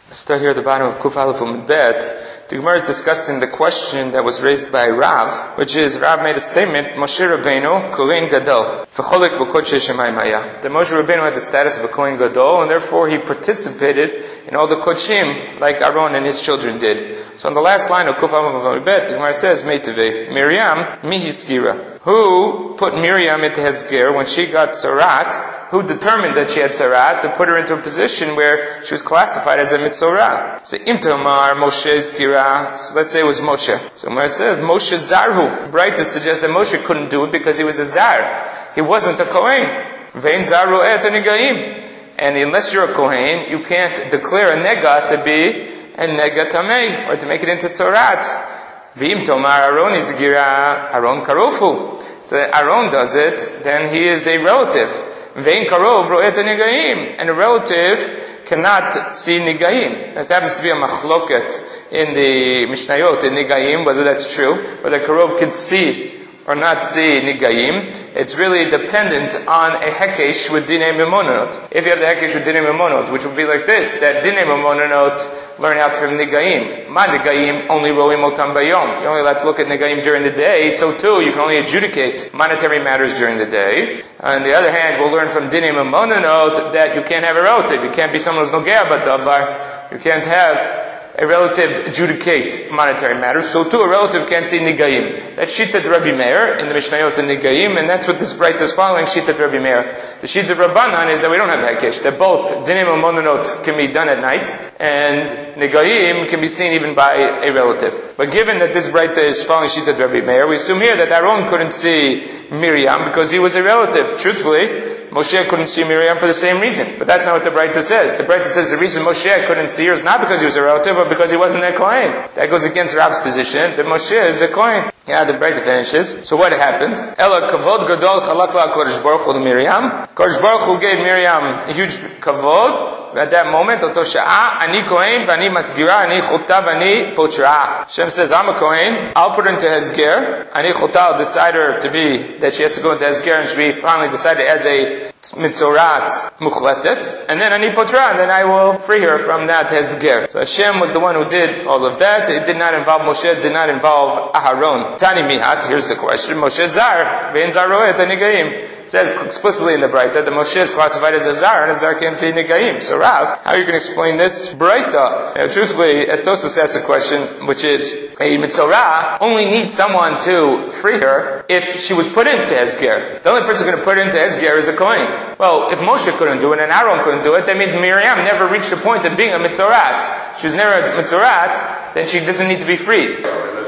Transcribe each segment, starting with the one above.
Let's start here at the bottom of Kuf Aleph Amud Bet. The Gemara is discussing the question that was raised by Rav, which is, Rav made a statement, Moshe Rabbeinu, Kohen Gadol, v'cholek b'kodshei shemayim haya. That Moshe Rabbeinu had the status of a Kohen Gadol, and therefore he participated in all the Kodshim, like Aaron and his children did. So on the last line of Kuf Aleph Amud Bet, the Gemara says, Meiteve, Miriam, mihiskira. Who put Miriam into Hezger when she got Sarat? Who determined that she had Sarat to put her into a position where she was classified as a Mitzorah? So Imtomar Moshe Zkira. So let's say it was Moshe. So Gemara says Moshe Zarhu. Bright to suggest that Moshe couldn't do it because he was a Zar. He wasn't a Kohen. Vein Zaru et Negaim. And unless you're a Kohen, you can't declare a Nega to be a Nega Tamei, or to make it into Tzorat. V'im Tomar Aaron is Gira, Aaron Karofu. So Aaron does it, then he is a relative. Vein Karov Ro'et Negaim. And a relative cannot see Negaim. That happens to be a machloket in the Mishnayot, in Negaim, whether that's true, whether Karov can see or not see Negaim. It's really dependent on a Hekesh with Dinei Memonot. If you have the Hekesh with Dinei Memonot, which would be like this, that Dinei Memonot learn out from Negaim. Ma Negaim only rolim otam bayom. You only allowed to look at Negaim during the day, so too you can only adjudicate monetary matters during the day. On the other hand, we'll learn from Dinei Memonot that you can't have a relative. You can't be someone who's Nogea but Davar. You can't have a relative adjudicate monetary matters, so too a relative can't see Nigaim. That's Shittat Rabbi Meir in the Mishnayot and Nigaim, and that's what this bright is following, Shittat Rabbi Meir. The Shittat Rabbanan is that we don't have Hekesh, that both Dinim and Mononot can be done at night, and Nigaim can be seen even by a relative. But given that this bright is following Shittat Rabbi Meir, we assume here that Aaron couldn't see Miriam because he was a relative. Truthfully, Moshe couldn't see Miriam for the same reason. But that's not what the Breita says. The Breita says the reason Moshe couldn't see her is not because he was a relative, but because he wasn't a Kohen. That goes against Rav's position that Moshe is a Kohen. Yeah, the Breita finishes. So what happened? Ela kavod gadol chalak la Kodesh Baruch Hu to Miriam. Kodesh Baruch Hu gave Miriam a huge kavod. At that moment, Oto sha'a, ani Kohen, v'ani masgira, ani chota, v'ani potra. Hashem says, I'm a Kohen, I'll put her into Hezger, ani chota, I'll decide her to be, that she has to go into Hezger, and she'll be finally decided as a mitzorat muchletet, and then ani potra, and then I will free her from that Hezger. So Hashem was the one who did all of that. It did not involve Moshe, it did not involve Aharon. Tani mihat, here's the question, Moshe zar, ve'en zar ro'et ha'negaim. It says explicitly in the Breita that Moshe is classified as a Zar, and a Zar can't see Negaim. So Rav, how are you going to explain this Breita? Truthfully, as Tosfos asked a question, which is, a Mitzorah only needs someone to free her if she was put into Hezger. The only person going to put her into Hezger is a Kohen. Well, if Moshe couldn't do it and Aaron couldn't do it, that means Miriam never reached the point of being a Mitzorat. She was never a Mitzorat, then she doesn't need to be freed.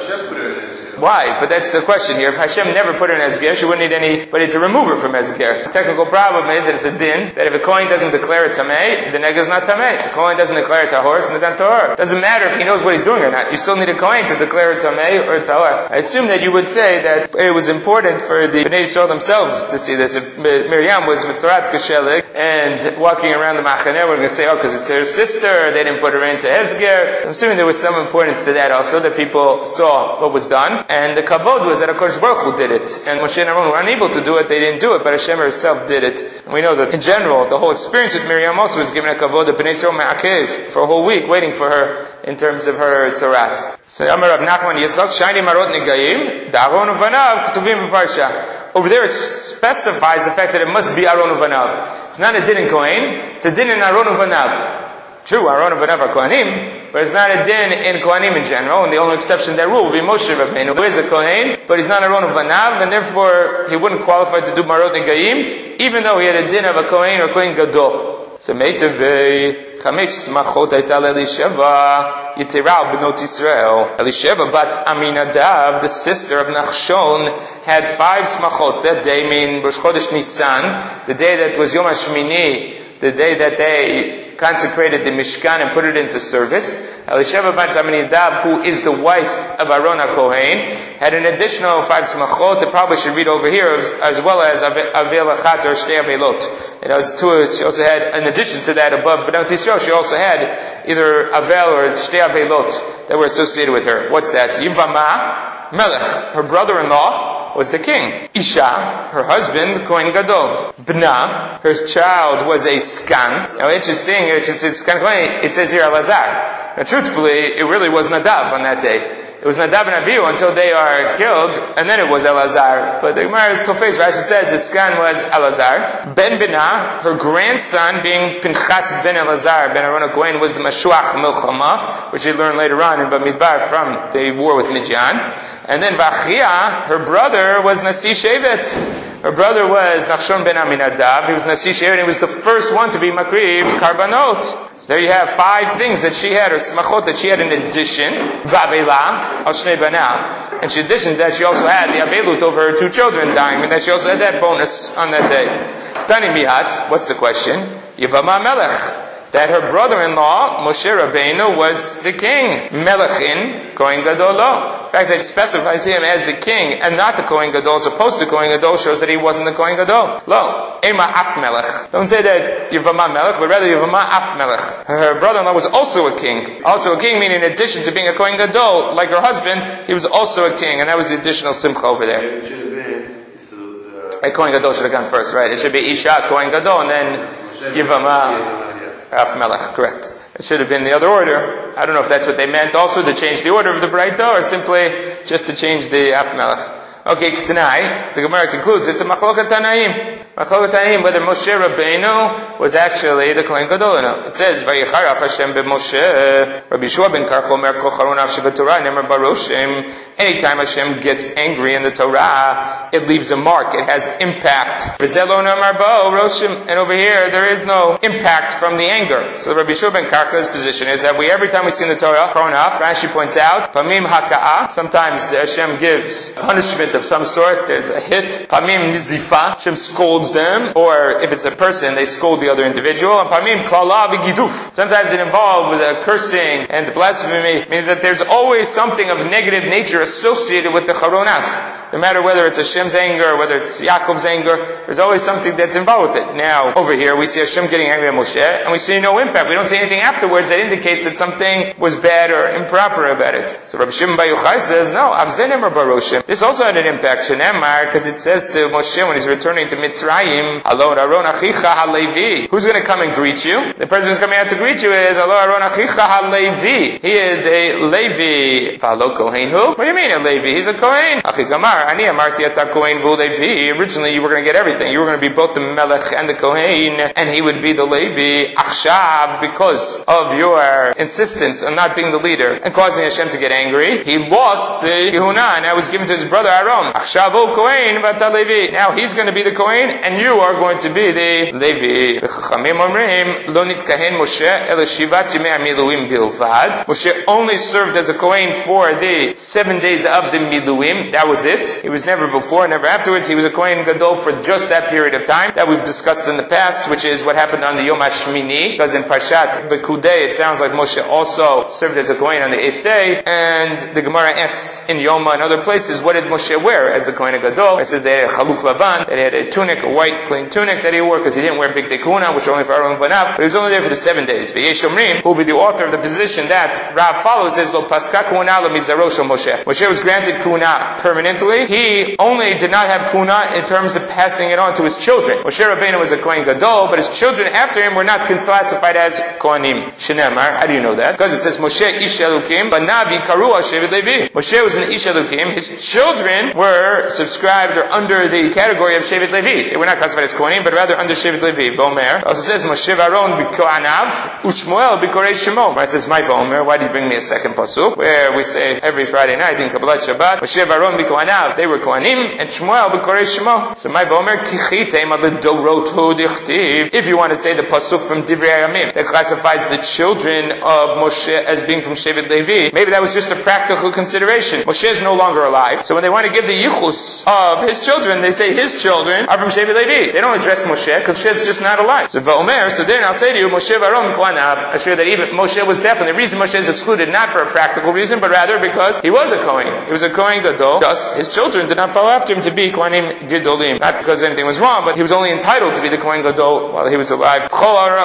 Why? But that's the question here. If Hashem never put her in Hezger, she wouldn't need anybody to remove her from Hezger. The technical problem is that it's a din, that if a Kohen doesn't declare it Tameh, the Nega is not Tameh. If a Kohen doesn't declare it Tahor, it's not Tahor. It doesn't matter if he knows what he's doing or not. You still need a Kohen to declare it Tameh or Tahor. I assume that you would say that it was important for the Bnei Yisrael themselves to see this. If Miriam was Mitzorat Kashelik and walking around the Machaneh, we're going to say, oh, because it's her sister, they didn't put her into Hezger. I'm assuming there was some importance to that also, that people saw what was done. And the kavod was that HaKadosh Baruch Hu did it. And Moshe and Aaron were unable to do it, they didn't do it, but Hashem herself did it. And we know that in general, the whole experience with Miriam also was given a kavod of Bnei Yisrael Me'akev for a whole week, waiting for her in terms of her tzorat. So Amar Rav Nachman Yitzchak, Shiny Marot Negaim, Da'aron Uvanav, Ketuvim B'Parsha. Over there it specifies the fact that it must be Aaron Uvanav. It's not a din in Kohen, it's a din in Aaron Uvanav. True, Aaron and Vanav are Kohanim, but it's not a din in Kohanim in general, and the only exception to that rule will be Moshe Rabbeinu, who is a Kohen, but he's not Aaron and Vanav, and therefore he wouldn't qualify to do Marot Negaim, even though he had a din of a Kohen or Kohen Gadol. So Meitavei, Chamesh Smachot Aita Elisheva, Yitirah B'not Yisrael. Elisheva bat Aminadav, the sister of Nachshon, had 5 smachot. That day mean Rosh Chodesh Nisan, the day that was Yom HaShmini, the day that they consecrated the Mishkan and put it into service. Elisheva bat Aminadav, who is the wife of Aaron HaKohen, had an additional 5 smachot. They probably should read over here, as well as Avel Achat or Shtei Avelot. She also had, in addition to that, above B'nai Yisrael, she also had either Avel or Shtei Avelot that were associated with her. What's that? Yivama, Melech, her brother-in-law, was the king. Isha, her husband, Kohen Gadol. Bna, her child was a skan. Now interesting, it says here Elazar. Now truthfully, it really was Nadav on that day. It was Nadav and Abihu until they are killed, and then it was Elazar. But the Gemara's Tofes Rashi says the skan was Elazar. Ben Bina, her grandson, being Pinchas ben Elazar, ben Aaron HaKohen, was the Mashuach Milchama, which we learned later on in Bamidbar from the war with Midian. And then Vachia, her brother, was Nasi Shevet. Her brother was Nachshon ben Aminadab. He was Nasi Shevet, and he was the first one to be Makriv Karbanot. So there you have 5 things that she had, or smachot that she had in addition. V'avela al shnei banav. And in addition to that, she also had the avelut over her 2 children dying, and that she also had that bonus on that day. Tani mihat, what's the question? Yivama melech. That her brother-in-law, Moshe Rabbeinu, was the king. Melechin, Kohen Gadol lo. The fact that it specifies him as the king and not the Kohen Gadol, as opposed to Kohen Gadol, shows that he wasn't the Kohen Gadol. Lo. Ema af melech. Don't say that Yivama melech, but rather Yivama af melech. Her brother-in-law was also a king. Also a king, meaning in addition to being a Kohen Gadol, like her husband, he was also a king, and that was the additional simcha over there. A Kohen Gadol should have gone first, right? It should be Isha, Kohen Gadol, and then Yivama Af Melech, correct. It should have been the other order. I don't know if that's what they meant also, to change the order of the Braita, or simply just to change the Af Melech. Okay, K'tanai, the Gemara concludes, it's a Machlokat Tanaim. Machlokat Tanaim, whether Moshe Rabbeinu was actually the Kohen Gadol or not. It says, Vayicharaf Hashem b'Moshe, Rabbi Yeshua ben Karcho mer kol charon av shebetorah, nemer baroshim. Anytime Hashem gets angry in the Torah, it leaves a mark, it has impact. V'zelo nemer bo roshim. And over here, there is no impact from the anger. So Rabbi Yeshua ben Karcho's position is that every time we see in the Torah, Koronaf, Rashi points out, Pamim haka'ah, sometimes the Hashem gives punishment of some sort, there's a hit. Pamim nizifa, Hashem scolds them, or if it's a person, they scold the other individual. And pamim klala v'giduf. Sometimes it involves with a cursing and blasphemy, meaning that there's always something of negative nature associated with the charonaf. No matter whether it's Hashem's anger, whether it's Yaakov's anger, there's always something that's involved with it. Now, over here, we see Hashem getting angry at Moshe, and we see no impact. We don't see anything afterwards that indicates that something was bad or improper about it. So Rabbi Shimon Bar Yochai says, no, Avzenem or Baroshim. This also had an impact, Shenemar, because it says to Moshe when he's returning to Mitzrayim, Alo Aron Achicha HaLevi. Who's going to come and greet you? The person who's coming out to greet you is Alo Aron Achicha HaLevi. He is a Levi. V'alo Kohen who? What do you mean a Levi? He's a Kohen. Achikamar, Ani Amarti Ata Kohen V'u Levi. Originally you were going to get everything. You were going to be both the Melech and the Kohen, and he would be the Levi. Achshav, because of your insistence on not being the leader and causing Hashem to get angry, he lost the Kehuna, and that was given to his brother Aaron. Achshavu Kohen V'ata Levi. Now he's going to be the Kohen, and you are going to be the Levi. V'chachamim omrim, lo nitkahen Moshe ela shivat yimei hamiluim bilvad. Moshe only served as a Kohen for the 7 days of the Miluim. That was it. He was never before, never afterwards. He was a Kohen Gadol for just that period of time that we've discussed in the past, which is what happened on the Yom HaShmini, because in Parshat Bekudei it sounds like Moshe also served as a Kohen on the 8th day, and the Gemara asks in Yoma and other places, what did Moshe wear as the Kohen Gadol? It says they had a Chaluk Lavan, that he had a tunic, a white plain tunic that he wore, because he didn't wear Big Tekuna, which only for Aaron Vanav, but he was only there for the 7 days. V'yesh Omrim, who will be the author of the position that Rav follows, says, Lo Paska Kuna Lo Mizarosh Moshe. Moshe was granted Kuna permanently. He only did not have Kuna in terms of passing it on to his children. Moshe Rabbeinu was a Kohen Gadol, but his children after him were not classified as Kohanim. Shenemar, how do you know that? Because it says Moshe Ish Elukim, but Navi Karua Shevet Levi. Moshe was an Ish Elukim. His children were subscribed or under the category of Shevet Levi. They were not classified as Kohanim, but rather under Shevet Levi. Vomer also says Moshe Varon B'Kohanav Ushmuel B'Korei Shemo. It says my Vomer. Why did you bring me a second pasuk where we say every Friday night in Kabbalat Shabbat Moshe Varon B'Kohanav, they were Kohanim, and Shmuel B'Korei Shemo. So my Vomer Kichitem Adorot Dichtiv. If you want to say the pasuk from Divrei Hayamim that classifies the children of Moshe as being from Shevet Levi, maybe that was just a practical consideration. Moshe is no longer alive, so when they want to give the yichus of his children, they say his children are from Shevet Levi. They don't address Moshe because Moshe is just not alive. So then I'll say to you, Moshe Varom Kohanav. I show that even Moshe was definitely, the reason Moshe is excluded not for a practical reason, but rather because he was a Kohen. He was a Kohen Gadol. Thus, his children did not follow after him to be Kohanim Gedolim. Not because anything was wrong, but he was only entitled to be the Kohen Gadol while he was alive. Is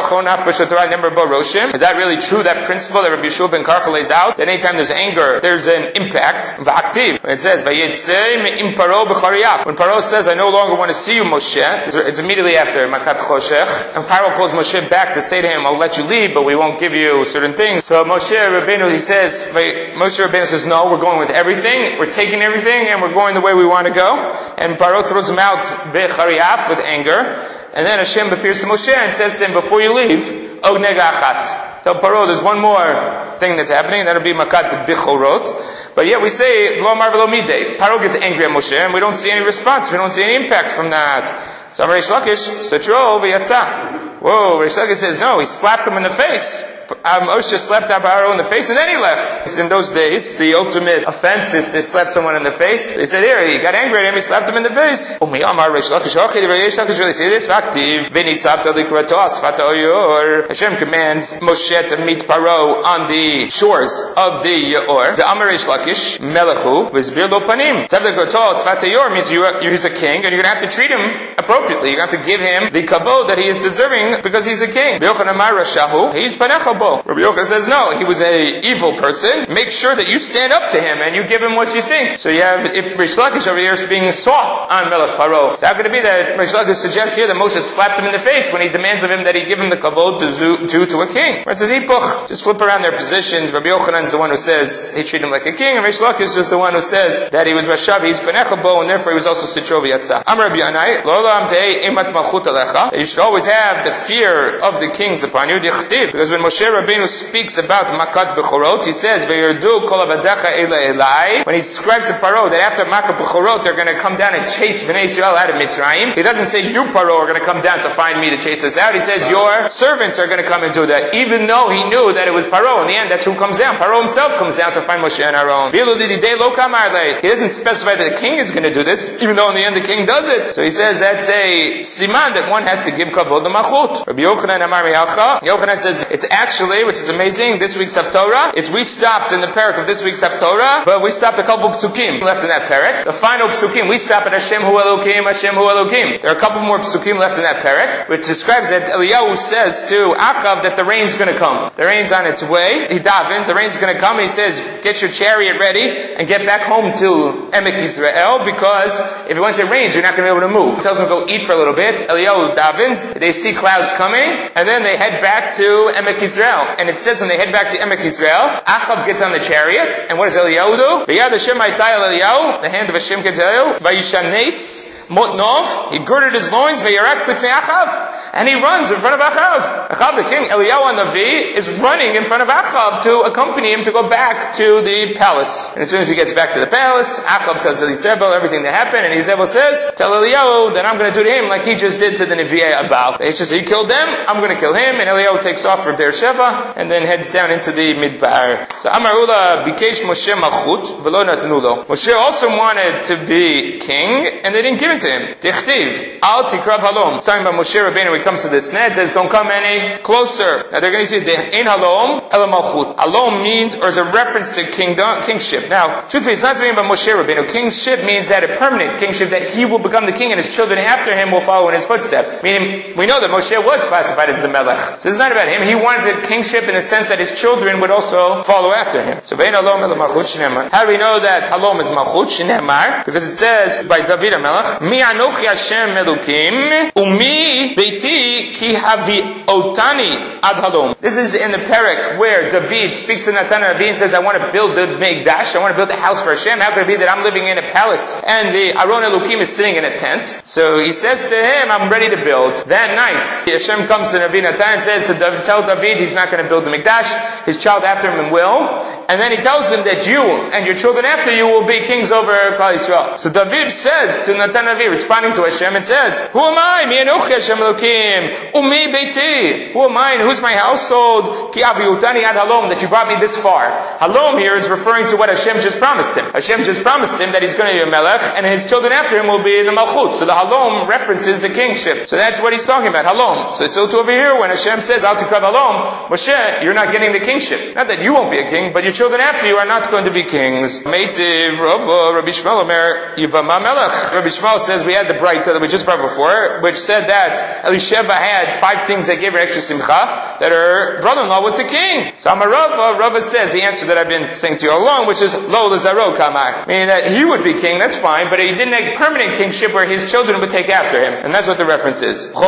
that really true, that principle that Rabbi Yeshua ben Karcha lays out? That anytime there's anger, there's an impact. V'aktiv. When it says, when Paro says, I no longer want to see you, Moshe, it's immediately after Makat Choshech. And Paro calls Moshe back to say to him, I'll let you leave, but we won't give you certain things. So Moshe Rabbeinu, Moshe Rabbeinu says, no, we're going with everything, we're taking everything, and we're going the way we want to go. And Paro throws him out bechariaf, with anger. And then Hashem appears to Moshe and says to him, before you leave, Og nega achat. Tell Paro there's one more thing that's happening, that'll be Makat Bichorot. But yet we say, V'lo mar v'lo midei. Paro gets angry at Moshe, and we don't see any response, we don't see any impact from that. So Reish Lakish, Satro v'yatza. Whoa, Reish Lakish says, no, he slapped him in the face. Moshe slapped Paro in the face, and then he left. In those days, the ultimate offense is to slap someone in the face. They said, here, he got angry at him, he slapped him in the face. Did Reish Lakish really say this? Hashem commands Moshe to meet Paro on the shores of the Yaor. The Amar Reish Lakish, Melechu, Vizbir lo panim. Tzvat Yaor means he's a king, and you're going to have to treat him appropriately. You're going to have to give him the kavod that he is deserving because he's a king. He's panecha bo. Rabbi Yochanan says, no, he was an evil person. Make sure that you stand up to him and you give him what you think. So you have Reish Lakish over here is being soft on Melech Paro. So how could it be that Reish Lakish suggests here that Moshe slapped him in the face when he demands of him that he give him the kavod to a king? Where it says, Hipuch, just flip around their positions. Rabbi Yochanan is the one who says he treated him like a king, and Reish Lakish is the one who says that he was Rashavi, he's panecha bo, and therefore he was also Sitrovi Yatzah. Am Rabbi Yanai, lo olam te'ei imat malchut alecha. You should always have the fear of the kings upon you. Because when Moshe Rabbeinu speaks about Makat Bechorot, he says, V'yerdu kol avadecha ela elai. When he describes to Paro that after Makat Bechorot, they're going to come down and chase Bnei Yisrael out of Mitzrayim. He doesn't say, you Paro are going to come down to find me to chase us out. He says, your servants are going to come and do that. Even though he knew that it was Paro. In the end, that's who comes down. Paro himself comes down to find Moshe and Aaron. He doesn't specify that the king is going to do this, even though in the end the king does it. So he says that's a siman that one has to give kavod to Machut. Rabbi Yochanan Amar Mihalcha. Yochanan says it's actually, which is amazing, this week's Haftorah. We stopped in the parak of this week's Haftorah, but we stopped a couple psukim left in that parak. The final psukim, we stop at Hashem Hu Elokim, Hashem Hu Elokim. There are a couple more psukim left in that parak, which describes that Eliyahu says to Achav that the rain's going to come. The rain's on its way. He davens, the rain's going to come. He says, get your chariot ready and get back home to Emek Yisrael, because if once it rains, you're not going to be able to move. He tells them to go eat for a little bit. Eliyahu davens. They see clouds coming, and then they head back to Emek Yisrael. And it says when they head back to Emek Yisrael, Achav gets on the chariot, and what does Eliyahu do? V'yad Hashem ha'itay el Eliyahu, the hand of Hashem came to Eliyahu, v'yishanes motnov, he girded his loins, v'yaratz lifnei Achav, and he runs in front of Achav. Achav the king, Eliyahu Navi, is running in front of Achav to accompany him to go back to the palace. And as soon as he gets back to the palace, Achav tells Elizabeth everything that happened, and Elizabeth says, tell Eliyahu that I'm going to do to him like he just did to the Nevi'ei Abal. He says, he killed them, I'm going to kill him, and Eliyahu takes off for Beersheba, and then heads down into the Midbar. So Amarula bikesh Moshe malchut v'lo natnu lo. Moshe also wanted to be king, and they didn't give it to him. Tichtiv al tikrav halom. It's talking about Moshe Rabbeinu when he comes to this. Ned says, don't come any closer. Now they're going to say, ein halom ela malchut. Halom means, or is a reference to kingship. Now, truthfully, it's not something about Moshe Rabbeinu. Kingship means that a permanent kingship, that he will become the king and his children after him will follow in his footsteps. Meaning, we know that Moshe was classified as the melech. So this is not about him. He wanted a kingship in the sense that his children would also follow after him. So, vein halom ela malchut shneimar. How do we know that halom is malchut shneimar? Because it says by David HaMelech, Mi anochi Hashem Elokim, umi beiti ki havi otani ad halom. This is in the parak where David speaks to Natan HaNavi and says, I want to build the Mikdash, I want to build a house for Hashem. How could it be that I'm living in a palace and the Aron Elokim is sitting in a tent? So he says to him, I'm ready to build. That night, Hashem comes to Navi Natan and says to David, tell David he's not going to build the Mikdash, his child after him will. And then he tells him that you and your children after you will be kings over Klal Yisrael. So David says to Natan Navi, responding to Hashem, it says, Who am I? Mi Anochi Hashem Elokim, Umi Beiti. Who am I and who's my household? Ki Aviyutani ad Halom, that you brought me this far. Halom here is referring to what Hashem just promised him. Hashem just promised him that he's going to be a melech, and his children after him will be the malchut. So the Halom references the kingship. So that's what he's talking about, Halom. So too over here, when Hashem says, Al Tikrav Halom, Moshe, you're not getting the kingship. Not that you won't be a king, but your children after you are not going to be kings. Meitiv, Rava, Rabbi Shmuel Omer, Yivama Melech. Rabbi Shmuel says we had the bright that we just brought before, which said that Elisheva had 5 things that gave her extra simcha, that her brother-in-law was the king. So Rava says the answer that I've been saying to you all along, which is Lo Lazaro Kamar, meaning that he would be king, that's fine, but he didn't have permanent kingship where his children would take after him. And that's what the reference is. Do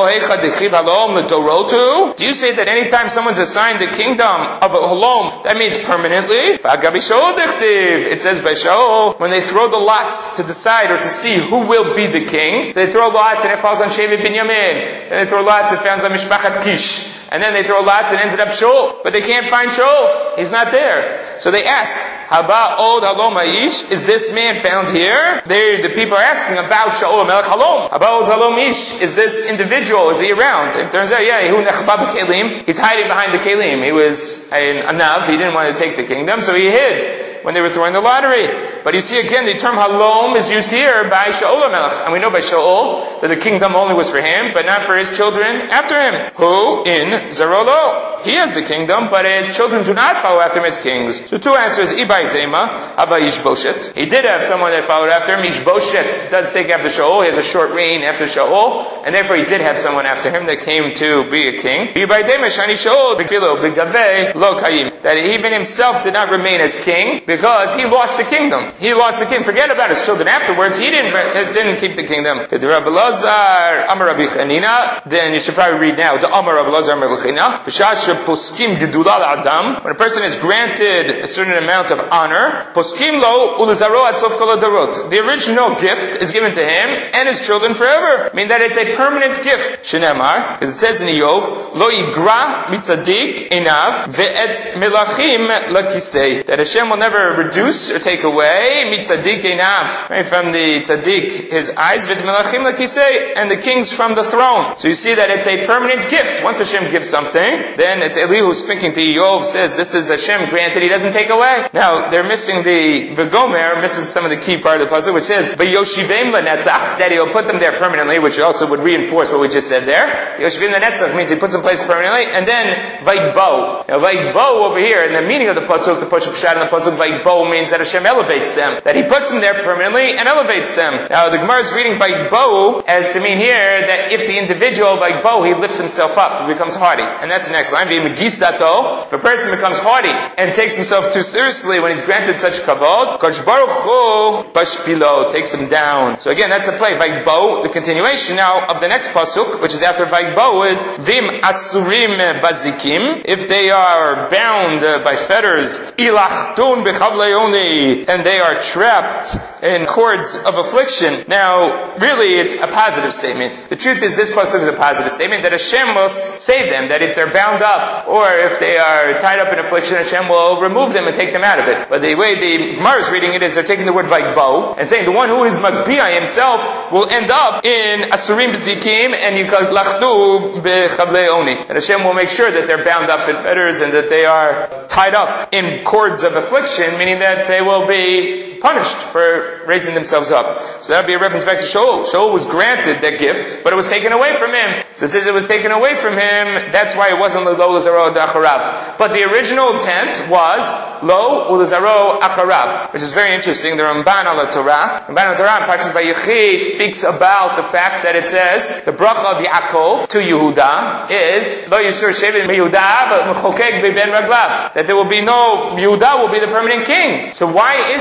you say that anytime someone's assigned the kingdom of a halom, that means permanently? It says by Shaul, when they throw the lots to decide or to see who will be the king, so they throw lots and it falls on Shevet Binyamin. Then they throw lots and it falls on Mishpachat Kish. And then they throw lots and ended up Shaul. But they can't find Shaul. He's not there. So they ask, Haba od halom ha'ish? Is this man found here? The people are asking about Shaul Melech Halom. Haba od halom ish? Is this individual, is he around? It turns out, he's hiding behind the kelim. He was a nav, he didn't want to take the kingdom, so he hid when they were throwing the lottery. But you see again, the term halom is used here by Shaul HaMelech. And we know by Shaul that the kingdom only was for him, but not for his children after him. Who? In Zarolo. He has the kingdom, but his children do not follow after him as kings. So 2 answers, Ibai Tema, Abba Ishboshet. He did have someone that followed after him. Ishboshet does take after Shaul. He has a short reign after Shaul, and therefore he did have someone after him that came to be a king. Ibai Tema, Shani Shaul, Bigfilo, Bigave, Lo Kayim. That even himself did not remain as king, because he lost the kingdom. He lost the king. Forget about his children afterwards. He didn't keep the kingdom. Then you should probably read now. The Amar Rabbi Lazar Amar B'china. Poskim gedula l'adam. When a person is granted a certain amount of honor, poskim lo ulizaro ad sof kol hadarot. The original gift is given to him and his children forever. I mean that it's a permanent gift. Shenemar, because it says in Iyov, lo yigra mitzadik enav ve'et melachim lakisei. That Hashem will never reduce or take away mitzadik enav, right, from the tzaddik his eyes, ve'et melachim lakisei, and the kings from the throne. So you see that it's a permanent gift. Once Hashem gives something, then it's Elihu speaking to Yov, says this is Hashem granted, he doesn't take away. Now they're missing the Gomer misses some of the key part of the puzzle, which says V'yoshivim l'netzach, that he'll put them there permanently, which also would reinforce what we just said there. Yoshivim l'netzach means he puts them in place permanently, and then Vayikbo. Now Vayikbo over here, in the meaning of the pasuk, the pasuk pshat in the pasuk, Vayikbo means that Hashem elevates them, that he puts them there permanently and elevates them. Now the Gemara is reading Vayikbo as to mean here that if the individual Vayikbo, he lifts himself up, he becomes haughty, and that's the next line. If a person becomes haughty and takes himself too seriously when he's granted such kavod, Kodesh Baruch Hu bashpilo, takes him down. So again, that's the play. Vayikbo, the continuation now of the next pasuk, which is after Vayikbo, is Vim asurim bazikim, if they are bound by fetters, ilachtun b'chavleoni, and they are trapped in cords of affliction. Now, really, it's a positive statement. The truth is, this pasuk is a positive statement that Hashem will save them, that if they're bound up, or if they are tied up in affliction, Hashem will remove them and take them out of it. But the way the Gemara is reading it is they're taking the word Vayikbo and saying the one who is Magbiah himself will end up in Asurim B'zikim and Yikalachdu B'chavleoni. And Hashem will make sure that they're bound up in fetters and that they are tied up in cords of affliction, meaning that they will be punished for raising themselves up. So that would be a reference back to Shaul. Shaul was granted that gift, but it was taken away from him. So since it was taken away from him, that's why it wasn't Lo Lazaro Acharav. But the original intent was Lo Lazaro Acharav, which is very interesting. The Ramban al Torah, Ramban al Torah in Parashat Vayechi speaks about the fact that it says the bracha of Yaakov to Yehuda is Lo Yisur Shevet Yehuda but Mechokek B'ben Raglav, that there will be no Yehuda will be the permanent king. So why isn't the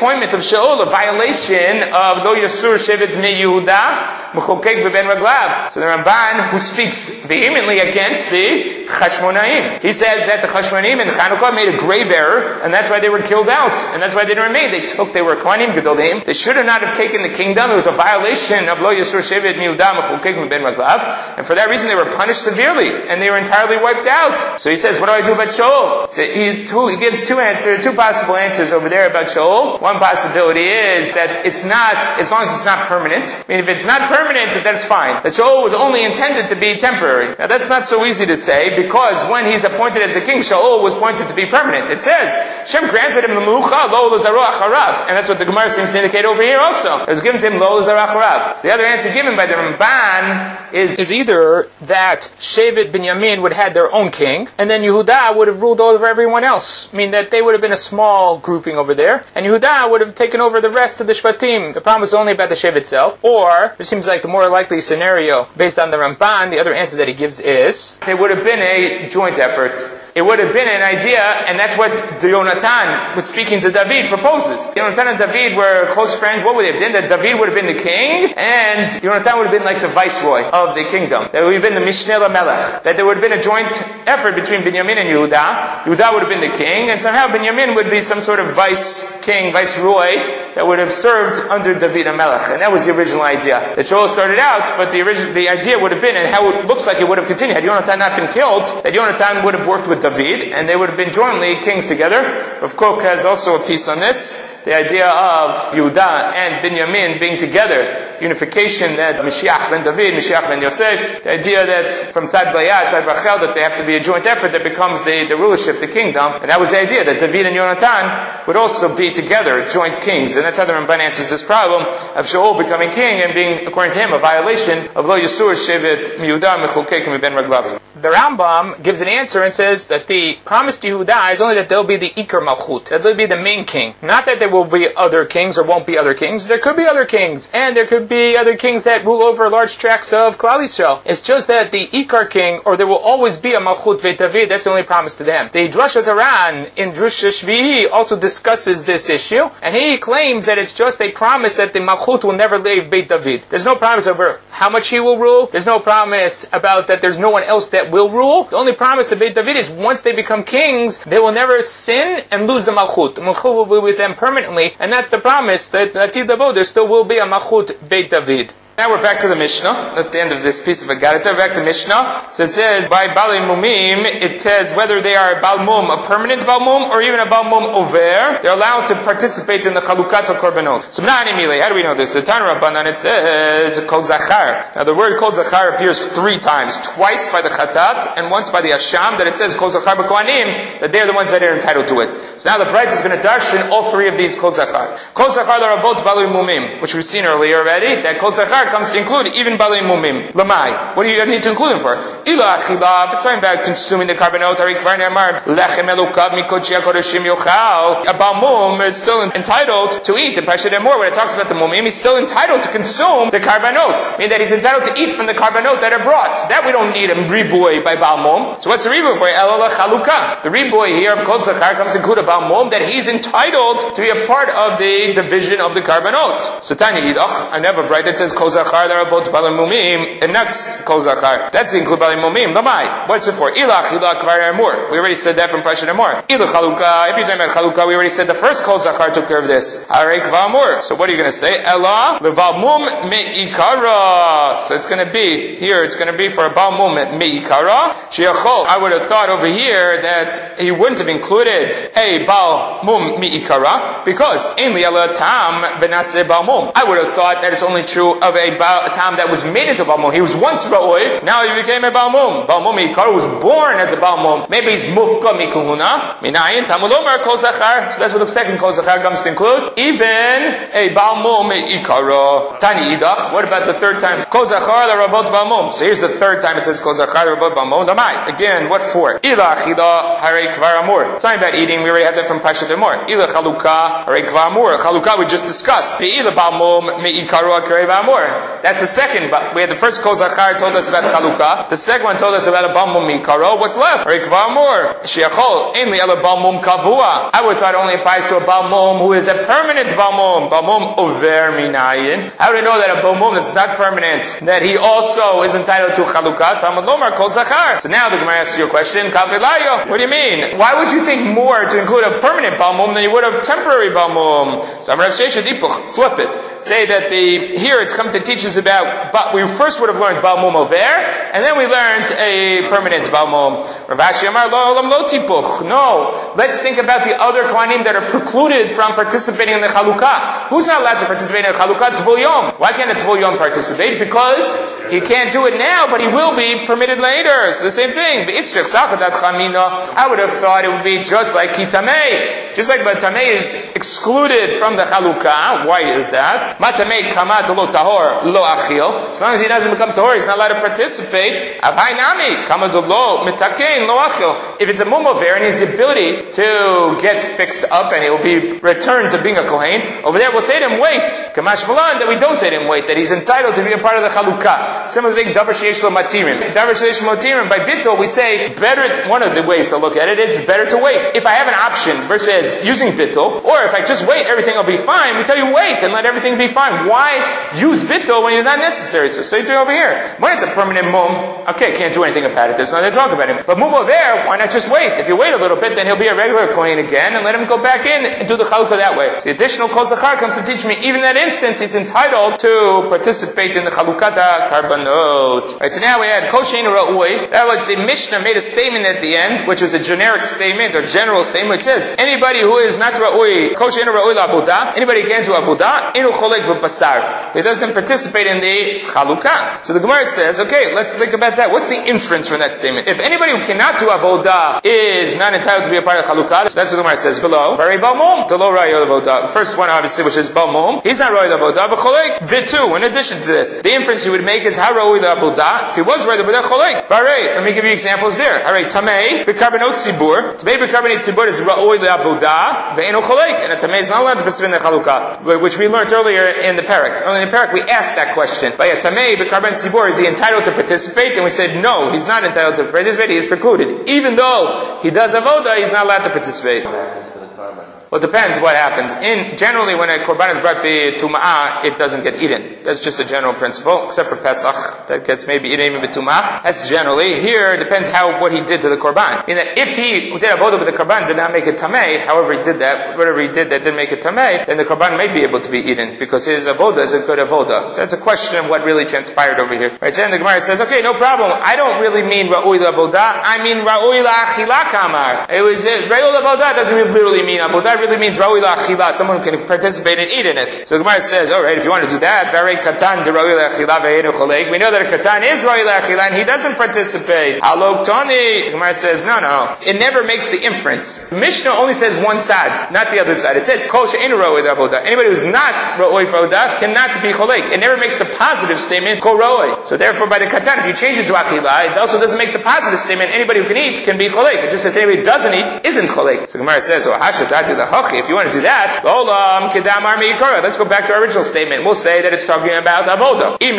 appointment of Shaul a violation of Lo Yasur Shevet Bnei Yehuda Mechokek Beben Raglav. So the Ramban, who speaks vehemently against the Chashmonaim, he says that the Chashmonaim in Chanukah made a grave error, and that's why they were killed out, and that's why they didn't remain. They were Kohanim Gedolim. They should not have taken the kingdom. It was a violation of Lo Yasur Shevet Bnei Yehuda Mechokek Beben Raglav, and for that reason they were punished severely, and they were entirely wiped out. So he says, what do I do about Shaul? So he gives two possible answers over there about Shaul. One possibility is that it's not, as long as it's not permanent. I mean, if it's not permanent, then it's fine. That Shaul was only intended to be temporary. Now that's not so easy to say, because when he's appointed as the king, Shaul was appointed to be permanent. It says, Shem granted him the melucha, lo l'zaro acharav. And that's what the Gemara seems to indicate over here also. It was given to him lo l'zaro acharav. The other answer given by the Ramban is either that Shevet Binyamin would have had their own king, and then Yehuda would have ruled over everyone else. I mean, that they would have been a small grouping over there, and Yehuda would have taken over the rest of the Shvatim. The problem was only about the Shevet itself. Or, it seems like the more likely scenario, based on the Ramban, the other answer that he gives is, there would have been a joint effort. It would have been an idea, and that's what Yonatan, with speaking to David, proposes. Yonatan and David were close friends. What would they have done? That David would have been the king, and Yonatan would have been like the viceroy of the kingdom. That would have been the Mishneh LaMelech. That there would have been a joint effort between Binyamin and Yehuda. Yehuda would have been the king, and somehow Binyamin would be some sort of vice-king, viceroy, that would have served under David HaMelech. And that was the original idea. That Shaul started out, but the idea would have been, and how it looks like it would have continued, had Yonatan not been killed, that Yonatan would have worked with David, and they would have been jointly kings together. Rav Kook has also a piece on this, the idea of Yehuda and Binyamin being together, unification, that Mashiach ben David, Mashiach ben Yosef, the idea that from Tzad Bayat, Tzad Rachel, that they have to be a joint effort that becomes the rulership, the kingdom, and that was the idea, that David and Yonatan would also be together, joint kings, and that's how the Ramban answers this problem of Shaul becoming king and being, according to him, a violation of Lo Yasur Shevet Yehuda Mechokek Ben Raglav. The Rambam gives an answer and says that the promise to Yehuda is only that they'll be the Iker Malchut, that they'll be the main king. Not that there will be other kings or won't be other kings. There could be other kings, and there could be other kings that rule over large tracts of Klal Yisrael. It's just that the Ikar king, or there will always be a Malchut Beit David, that's the only promise to them. The Drashat Aran in Drusha Shvi'i also discusses this issue, and he claims that it's just a promise that the Malchut will never leave Beit David. There's no promise over how much he will rule. There's no promise about that there's no one else that will rule. The only promise of Beit David is once they become kings, they will never sin and lose the Malchut. The Malchut will be with them permanently, and that's the promise that Atid Davo, there still will be a Malchut Beit David. Now we're back to the Mishnah. That's the end of this piece of Agarita. Back to Mishnah. So it says, by Balei Mumim, it says whether they are Balmum, a permanent Balmum, or even a Balmum over, they're allowed to participate in the Chalukat HaKorbanot. So how do we know this? The Tana Rabbanan, it says, Kol Zachar. Now the word Kol Zachar appears 3 times. Twice by the Chatat, and once by the Asham, that it says Kol Zachar B'Kohanim, that they're the ones that are entitled to it. So now the Brite is going to darshan all 3 of these Kol Zachar. Kol Zachar, there are both Balei Mumim, which we've seen earlier already, that Kol Zachar comes to include even Balei Mumim. Lamai. What do you need to include him for? Ila Achila. If it's talking about consuming the Karbanot, Hari Kvar Ne'amar, Lechem Elukav Mikochi HaKodeshim Yochal. A Balmum is still entitled to eat. In Pashat Emor, when it talks about the Mumim, he's still entitled to consume the Karbanot. Meaning that he's entitled to eat from the Karbanot that are brought. That we don't need him riboy by Balmum. So what's the riboy for? Elala Chaluka. The riboy here of Kol Zachar comes to include a Balmum that he's entitled to be a part of the division of the Karbanot. So Tanya Yidach, I never bright that says Kol Zachar, there are both Balei Mumim, and next Kol Zachar. That's the include Balei Mumim. Lamai. What's it for? Ilach, Ilach, Kvar Amur. We already said that from Pashat Amur. Ilach Chaluka. If you're talking about Chaluka, we already said the first Kol Zachar took care of this. Arei Kvar Amur. So what are you going to say? Ela Levalmum Me'ikara. So it's going to be, here it's going to be for a Balmum Me'ikara. Shiachol. I would have thought over here that he wouldn't have included a Balmum Me'ikara, because in Ela Tam Venase Balmum. I would have thought that it's only true of a Tam that was made into Balmum. He was once Ra'oi, now he became a Balmum. Balmum Me'ikara was born as a Balmum. Maybe he's Mufka Mikuhuna. Minayin Tamulomar Kol Zachar. So that's what the second Kol Zachar comes to include. Even a Balmum Me'ikara. Tani Idach. What about the third time? Kol Zachar la Rabot Balmum. So here's the third time it says Kol Zachar la Rabot Balmum. Lamai. Again, what for? Ila Achida Harei Kvar Amur. It's not about eating. We already have that from Pashat Amur. Ila Chaluka Harei Kvar Amur. Chaluka we just discussed. The Ila Balmum Me'ikara Karei Amur. That's the second. But we had the first Kol Zachar told us about Chalukah. The second one told us about a Baal Mum Mikaro. What's left? Rikvar more. Shiachol. Ainli ala Baal Mum Kavua. I would thought it only applies to a Baal Mum who is a permanent Baal Mum. Baal Mum over minayin. How do we know that a Baal Mum that's not permanent, that he also is entitled to Chalukah? Talmud Lomar Kol Zachar. So now the Gemara asks you a question. Kavilayo. What do you mean? Why would you think more to include a permanent Baal Mum than you would a temporary Baal Mum? So Rav Shesha Dipuch. Flip it. Say that here it's come to teach us about, but we first would have learned Baal Mum over, and then we learned a permanent Baal Mum. Rav Ashi Amar Lo Olam Lo Tipuch. No. Let's think about the other Kohanim that are precluded from participating in the Chalukah. Who's not allowed to participate in the Chalukah? Tvul Yom. Why can't a Tvul Yom participate? Because he can't do it now, but he will be permitted later. So the same thing. I would have thought it would be just like Kitamei. Just like Batamei is excluded from the Chalukah. Why is that? Matamei kamat lo tahor lo achil. As long as he doesn't become tahor, he's not allowed to participate. Avhai nami kamat lo mitakein lo achil. If it's a mumover and he has the ability to get fixed up and he will be returned to being a kohen, over there we'll say to him, wait. Kamash malan, that we don't say to him, wait, that he's entitled to be a part of the Chalukah. Similar thing, davar sheyesh lo matirim. Davar sheyesh lo matirim, by bittul we say, better, one of the ways to look at it is better to wait. If I have an option versus using bittul, or if I just wait, everything will be fine, we tell you wait and let everything be fine. Why use bittul when it's not necessary? So same thing over here. When it's a permanent mum, okay, can't do anything about it. There's nothing to talk about him. But mum over there, why not just wait? If you wait a little bit, then he'll be a regular kohen again, and let him go back in and do the Chalukah that way. So the additional Kol Zachar comes to teach me, even in that instance, he's entitled to participate in the Chalukata Karbanot. Right, so now we had Kol Shein Ra'ui. That was the Mishnah made a statement at the end, which was a generic statement or general statement, which says, anybody who is not Ra'ui, Kol Shein Ra'ui La'avodah, anybody who can't do Avodah, Inu Cholek B'Basar. He doesn't participate in the Chalukah. So the Gemara says, okay, let's think about that. What's the inference from that statement? If anybody who cannot do Avodah is not entitled to be a part of Chalukah, so that's what the Gemara says below. Very Baal Mum, to lo Ra'yu Avodah. First one, obviously, which is Baal Mum. He's not Ra'yu Avodah, but Cholek Vitu. In addition to this, the inference you would make is how Ra'yu Avodah. If he was Ra'yu Avodah, Cholek. Varei. Let me give you examples there. Alright, Tamei, B'Karbanot Tzibur. Tamei B'Karbanot Tzibur is Ra'yu Avodah, Ve'enu Cholek. And a Tamei is not allowed to participate in the Chalukah, which we learned earlier in the Parak. Only in the Parak we asked that question. By a Tamei B'Karbanot Tzibur, is he entitled to participate? And we said no, he's not entitled to participate. He is precluded. Even though he does Avodah, he's not allowed to participate. Well, it depends what happens. Generally, when a korban is brought b'tuma'ah, it doesn't get eaten. That's just a general principle, except for Pesach, that gets maybe eaten even b'tuma'ah. That's generally. Here, it depends what he did to the korban. In that if he did avodah with the korban, did not make it tamei, however he did that, whatever he did that didn't make it tamei, then the korban may be able to be eaten, because his avodah is a good avodah. So that's a question of what really transpired over here. Right, so then the Gemara says, okay, no problem. I don't really mean ra'ui l'avodah, I mean ra'ui la'achila kamar. Ra'ui l'avodah doesn't literally mean avodah, really means ra'ui la'achila, someone who can participate and eat in it. So the Gemara says, alright, if you want to do that, very katan de ra'ui la'achila ve'enu cholek. We know that a katan is ra'ui la'achila and he doesn't participate. Halok toni. The Gemara says, no. It never makes the inference. The Mishnah only says one side, not the other side. It says, kol she'enu ra'ui la'avodah. Anybody who's not ra'ui fa'avodah cannot be cholek. It never makes the positive statement, kol ra'ui. So therefore, by the katan, if you change it to achila, it also doesn't make the positive statement, anybody who can eat can be cholek. It just says anybody who doesn't eat isn't cholek. So the Gemara says, if you want to do that, let's go back to our original statement. We'll say that it's talking about avodah. If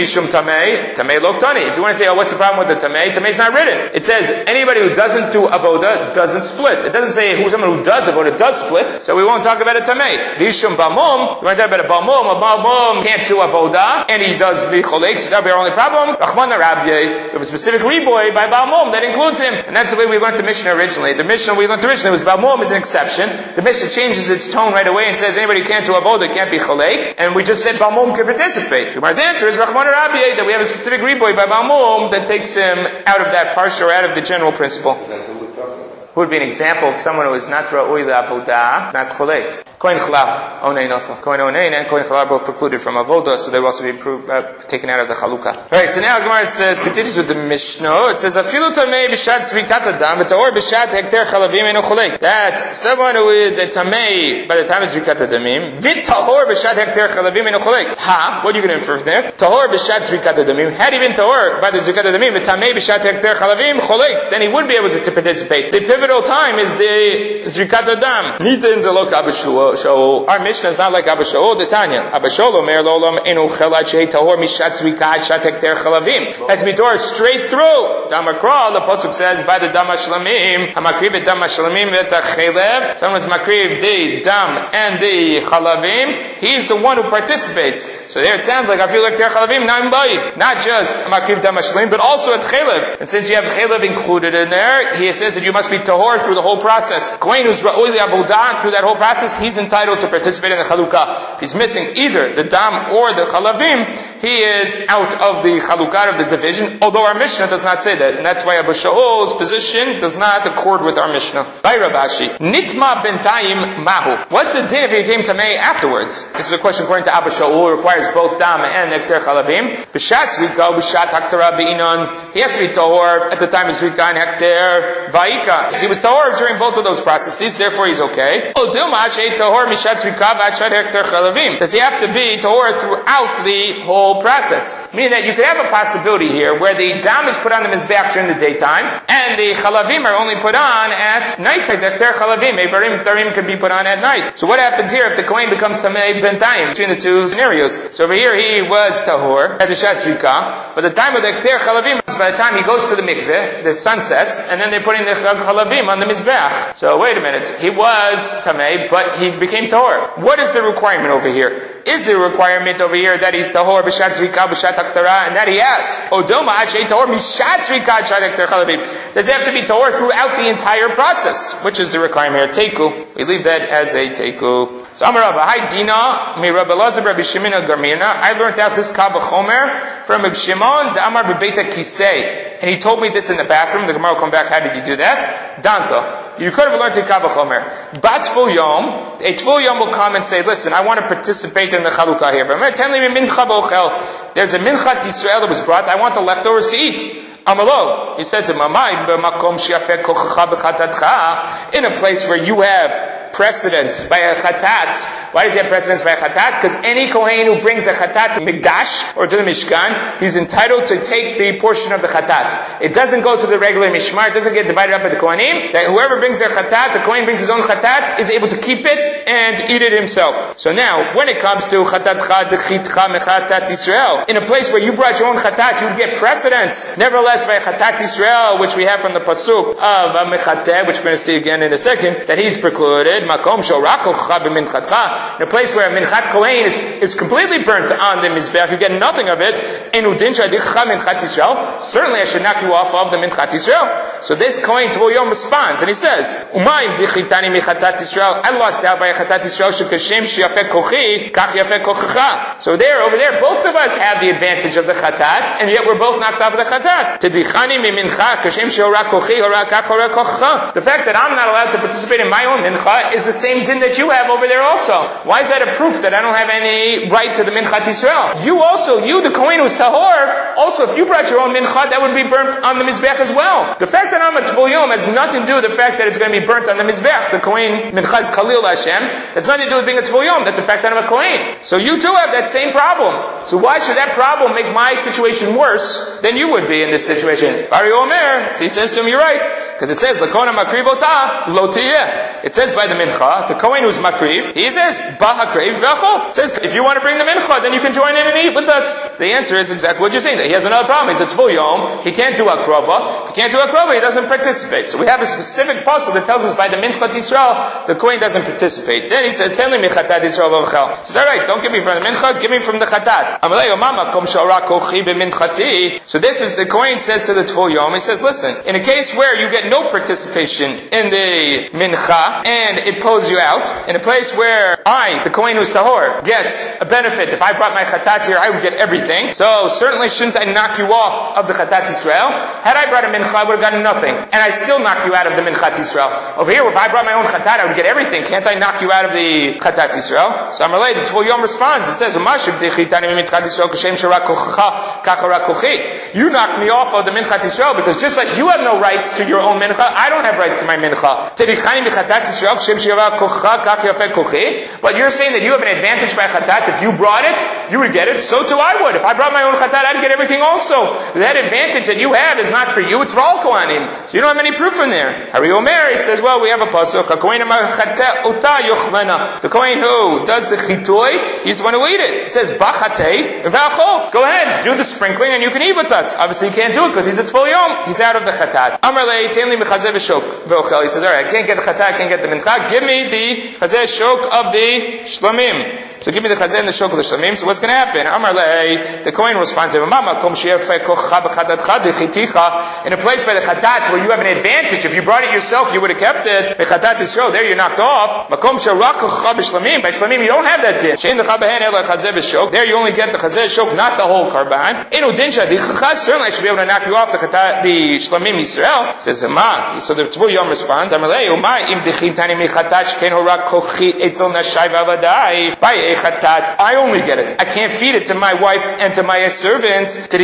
you want to say, what's the problem with the tamei? Tamei is not written. It says anybody who doesn't do avodah doesn't split. It doesn't say someone who does avodah does split. So we won't talk about a tamei. Vishum bamum. You want to talk about a bamum? A bamum can't do avodah, and he does vicholek. So that'll be our only problem. Rachmana Rabye. We have a specific riboy by bamum that includes him, and that's the way we learned the Mishnah originally. The Mishnah we learned originally was bamum is an exception. The Mishnah changes its tone right away and says anybody who can't do avodah can't be cholek, and we just said Balmum can participate. Gemara's answer is Rachmana Rabbi, that we have a specific riboy by Balmum that takes him out of that parsha or out of the general principle. Who would be an example of someone who is not ra'ui la'avodah, not cholek? Kohen Chalal, Onein also. Kohen Onein and Kohen Chalal are both precluded from avodah, so they will also be taken out of the Chalukah. Alright, so now Gemara says, continues with the Mishnah. It says, Afilu tamei b'shat zrikat adam, v'tahor b'shat hekter chalavim eno cholek. That someone who is a tamei by the time of zrikat adamim, v'tahor b'shat hekter chalavim eno cholek. What are you going to infer from there? Tahor b'shat zrikat adamim. Had he been tahor by the zrikat adamim, v'tamei b'shat hekter chalavim cholek, then he would be able to participate. The pivotal time is the zrikat adam. Nita in the lo kabeshua. So our Mishnah is not like Abba Shaul, the Tanya. Abba Shaul Omer Lolam Enu Chelat Shei Tahor Mishat Tzvika Shat Hekter Chalavim. That's Midor straight through. Damakra, the pasuk says by the Dam Hashlamim, Hamakriv Dam Hashlamim V'Tachelev. Someone is Makriv the Dam and the Chalavim. He's the one who participates. So there it sounds like I feel like Hekter Chalavim Naim Bayit. Not just Makriv Dam Hashlamim, but also at Chelev. And since you have Chelev included in there, he says that you must be Tahor through the whole process. Kohen who's Ra'uli Avodah through that whole process, he's entitled to participate in the Chalukah. If he's missing either the Dam or the Chalavim, he is out of the Chalukah, of the division, although our Mishnah does not say that. And that's why Abba Shaul's position does not accord with our Mishnah. By Rav Ashi, Nitma Bentayim Mahu. What's the din if he came to May afterwards? This is a question according to Abba Shaul, who requires both Dam and Hekter Chalavim. B'shat Zvika, B'shat Haktara Be'inon. He has to be Tahor at the time of Zvika and Hekter Va'ika. He was Tahor during both of those processes, therefore he's okay. Does he have to be Tahor throughout the whole process? Meaning that you could have a possibility here where the Dam is put on the Mizbeach during the daytime, and the Chalavim are only put on at night. Hekter Chalavim, Eivarim Tarim could be put on at night. So what happens here if the Kohen becomes Tamei Bentayim between the two scenarios? So over here he was Tahor at the Shat Zvika, but the time of the Hekter Chalavim is by the time he goes to the mikveh, the sun sets, and then they're putting the Chalavim on the Mizbeach. So wait a minute, he was Tamei, but he became Tahor. What is the requirement over here? Is the requirement over here that he's Tahor b'shat Zvika b'shat Haktara, and that he has Odoma Achei Tahor mishat Zvika b'shat Hekter Chalavim? Does he have to be Tahor throughout the entire process? Which is the requirement here? Teiku. We leave that as a Teiku. So Amarava, hi Dina, mi Rabbi Elazar Rabbi Shimon Garmina. I learned out this Kal V'chomer from Rabbi Shimon D'Amar B'Beita Kisei, and he told me this in the bathroom. The Gemara will come back. How did you do that? Danta. You could have learned it Kal V'chomer. Bat Tvul Yom, a Tvul Yom will come and say, listen, I want to participate in the Chalukah here, but there's a Minchat Yisrael that was brought. I want the leftovers to eat. Amalo, he said to him, in a place where you have precedence by a chatat. Why does he have precedence by a chatat? Because any Kohen who brings a chatat to Mikdash or to the Mishkan, he's entitled to take the portion of the chatat. It doesn't go to the regular mishmar, it doesn't get divided up by the Kohanim. That whoever brings their chatat, the Kohen brings his own chatat, is able to keep it and eat it himself. So now, when it comes to chatatcha, dechitcha, mechatat Yisrael, in a place where you brought your own chatat, you would get precedence. Nevertheless, by chatat Yisrael, which we have from the pasuk of mechateh, which we're going to see again in a second, that he's precluded. Makom shorakocha b'minchatcha, in a place where a minchat kohen is completely burnt on the mizbeach, you get nothing of it. Enudin shadicha minchat Yisrael. Certainly, I should knock you off of the minchat Yisrael. So this kohen Tvul Yom responds and he says, Umayim dichitani michatat Yisrael. I lost out by a chatat Yisrael shekashem sheyafek kochi kach yafek kochacha. So over there, both of us have the advantage of the chatat, and yet we're both knocked off the chatat. Tedichani mimincha kashem sheorak kochi orak kach orak kochacha. The fact that I'm not allowed to participate in my own mincha is the same din that you have over there also. Why is that a proof that I don't have any right to the Minchat Yisrael? You, the Kohen who's Tahor, also if you brought your own Minchat, that would be burnt on the Mizbech as well. The fact that I'm a Tvul Yom has nothing to do with the fact that it's going to be burnt on the Mizbech. The Kohen Mincha is Khalil Hashem. That's nothing to do with being a Tvul Yom. That's the fact that I'm a Kohen. So you too have that same problem. So why should that problem make my situation worse than you would be in this situation? Bari Omer, so he says to him, you're right. Because it says, L'kona makrivota lo tiyeh. It says by the mincha, the Kohen who's makriv, he says, Bahakriv v'achol. It says, if you want to bring the mincha, then you can join in and eat with us. The answer is exactly what you're saying. That he has another problem. He's a Tvul Yom. He can't do akrova. If he can't do akrova, he doesn't participate. So we have a specific pasuk that tells us by the minchat Yisrael, the Kohen doesn't participate. Then he says, tell me michatat Yisrael v'achol. He says, alright, don't give me from the mincha, give me from the chatat. So this is, the Kohen says to the Tvul Yom, he says, listen, in a case where you get no participation in the mincha, and it pulls you out, in a place where I, the Kohen who's Tahor, gets a benefit. If I brought my chatat here, I would get everything. So certainly shouldn't I knock you off of the chatat Yisrael? Had I brought a mincha, I would have gotten nothing. And I still knock you out of the minchat Yisrael. Over here, if I brought my own chatat, I would get everything. Can't I knock you out of the chatat Yisrael? So Amalei, the Tvul Yom responds, it says, you knocked me off of the minchat Yisrael, because just like you have no rights to your own mincha, I don't have rights to my mincha. But you're saying that you have an advantage by chatat. If you brought it, you would get it. So too I would. If I brought my own chatat, I'd get everything also. That advantage that you have is not for you, it's for all kohanim. So you don't have any proof in there. Hari Omer, he says, well, we have a pasuk. The kohen who does the chitoi, he's the one who eat it. He says, bachatei v'achol. Go ahead, do the sprinkling and you can eat with us. Obviously he can't do it because he's a tful yom. He's out of the chatat. Amar lei, tein li mechazeh v'shok v'ochel. He says, alright, I can't get the chatat, I can't get the mincha. Give me the chazeh shok of the shlamim. So give me the chazeh and the shok of the shlamim. So what's going to happen? Amar lei, the kohen responds to him, in a place by the chatat where you have an advantage. If you brought it yourself, you would have kept it. The chatat is show. There you're knocked off. By shlamim, you don't have that din. There you only get the chazeh shok, not the whole karban. Certainly I should be able to knock you off the shlamim Yisrael. Says Zema. So the Tzvu Yom responds, by a chatat, I only get it. I can't feed it to my wife and to my servant. I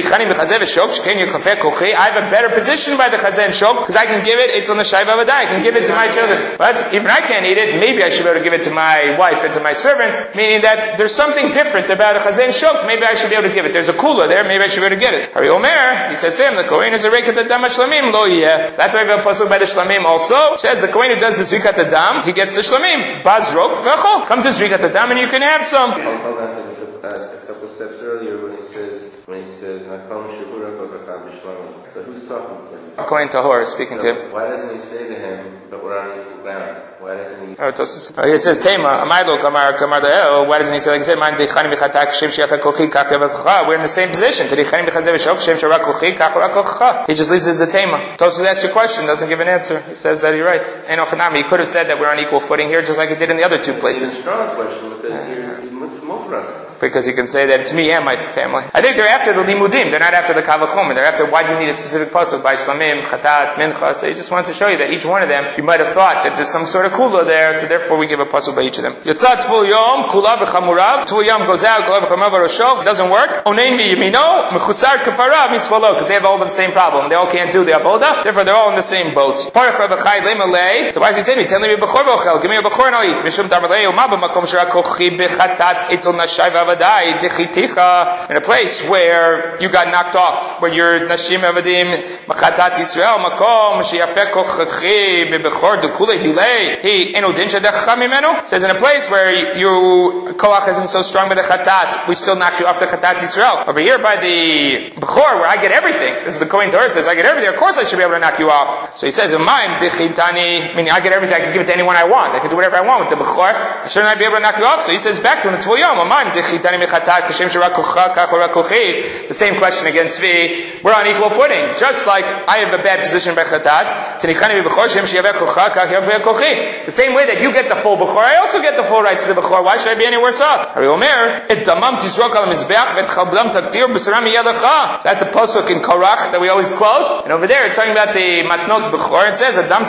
have a better position by the chazeh and shok because I can give it. It's on the shayva avadai. I can give it to my children. But even I can't eat it. Maybe I should be able to give it to my wife and to my servants. Meaning that there's something different about a chazeh and shok. Maybe I should be able to give it. There's a kula there. Maybe I should be able to get it. Hari Omer, he says to him, the kohen is a rekat adam shlamim lo yeh. That's why we have a pasuk by the shlamim also. It says the kohen who does the zrikat adam, he gets the shlamim. Bazrok v'achol. Come to zrikat adam and you can have some. A couple steps earlier when he says Nakom Shehura Kochacham B'Shlamim. But who's talking to him? Kohen Tahor is speaking to him. Why doesn't he say to him, but we're on equal ground? Why doesn't he? It says Tema, Amaylo Kamar Da'el. Why doesn't he say like he said, Man Deichani B'Chatak Shem She'achak Kochi Kach Yavach. We're in the same position. Deichani B'Chazev Shok Shem She'achak Kochi Kach Yavach. He just leaves it as a Tema. Tosfos asks your question, doesn't give an answer. He says that you're right. Eno Chanami. He could have said that we're on equal footing here, just like he did in the other two places. It's a strong question because he's Mufrach. Because you can say that it's me and my family. I think they're after the limudim. They're not after the kavachomer. They're after why do you need a specific pasuk by shlamim, chatat, mincha. So he just wanted to show you that each one of them, you might have thought that there's some sort of kula there, so therefore we give a pasuk by each of them. Yotzat tvul yom, kula v'chamurav. Tvul yom goes out, kula v'chamav v'rosho. It doesn't work. Onein mi yamino, mechusar kapara mitzvalo. Because they have all the same problem. They all can't do the avoda. Therefore they're all in the same boat. Parach rabachai lemalei. So why is he saying, tell me b'chor v'ochel. Give me a b'chor and I'll eat. Mishum tamalei umah b'makom shara kochi b'chatat etzel nashai v'avadai. In a place where you got knocked off, where you're Nashim Avadim, Machatat Yisrael, Makom, Shiafek Kochachi, Bebechor, Dukulei Dilei, He, Eno Dinsha Decham says in a place where you, Koach isn't so strong by the Chatat, we still knocked you off the Chatat Yisrael. Over here by the Bechor, where I get everything, this is the Kohen Torah says, I get everything, of course I should be able to knock you off. So he says, Umayim Dichitani, meaning I get everything, I can give it to anyone I want, I can do whatever I want with the Bechor, shouldn't I be able to knock you off? So he says back to him, the Tvul Yom, Umayim Dichitani Mechatat, the same question against Tzvi. We're on equal footing. Just like I have a bad position by Chatat, the same way that you get the full Bechor, I also get the full rights to the Bechor. Why should I be any worse off? So that's the pasuk in Korach that we always quote. And over there it's talking about the Matnot Bechor. It says that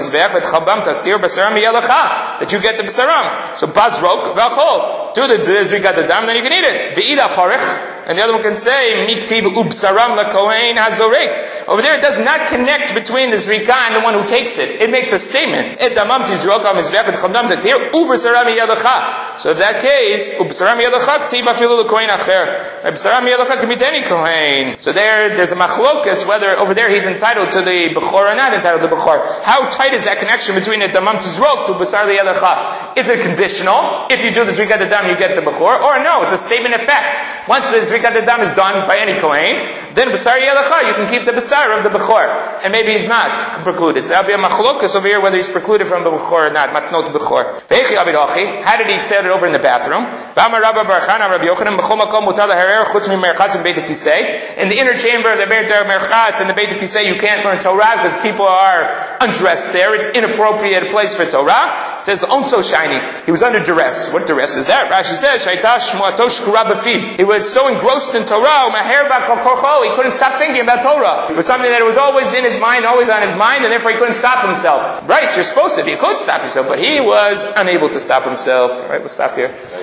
you get the Besaram. So Bazrok V'achol. Do the Zrikat Adam, then you can eat it. Ve'ida parich, and the other one can say miktiv ubsaram lakohen hazorek. Over there, it does not connect between the zrika and the one who takes it. It makes a statement. Et damam tizrok al mizbeach et chavdam tatir ubsaram yadacha. So in that case, ubsaram yadacha ktiv afilu lakohen acher. Ubsaram yadacha can be to any kohen. So there's a machlokas whether over there he's entitled to the bechor or not entitled to the bechor. How tight is that connection between et damam tizrok to ubsar yadacha? Is it conditional? If you do the zrikat adam, you get the bechor, or no? It's a statement of fact. Once the zrikat adam is done by any kohen, then b'sar yadacha, you can keep the b'sar of the bechor, and maybe he's not precluded. So that'll be a machlokas over here whether he's precluded from the bechor or not. Matnot bechor. How did he say it over in the bathroom? In the inner chamber of the Beit Merchatz and the Beit Kisei, you can't learn Torah because people are undressed there. It's inappropriate place for Torah. It says the onso shiny. He was under duress. What duress is that? Rashi says, he was so engrossed in Torah, he couldn't stop thinking about Torah. It was something that was always in his mind, always on his mind, and therefore he couldn't stop himself. Right, you're supposed to. You could stop yourself, but he was unable to stop himself. All right, we'll stop here.